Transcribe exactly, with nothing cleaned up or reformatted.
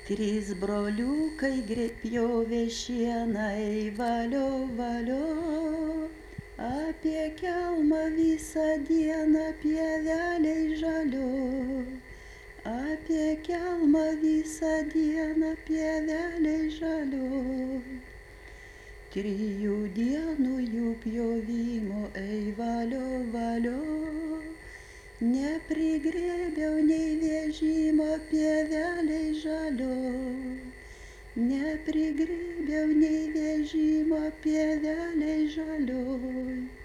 Trys broliukai greit pjovė šieną, ei valio, valio. Apie kelmą visą dieną pievelėj žalioj. Apie kelmą visą dieną pievelėj žalioj. Trijų dienų jų pjovimo, ei valio, valio. Neprigrėbiau nei vežimo pievelėj žalioj. Neprigrėbiau nei vežimo pievelėj žalioj.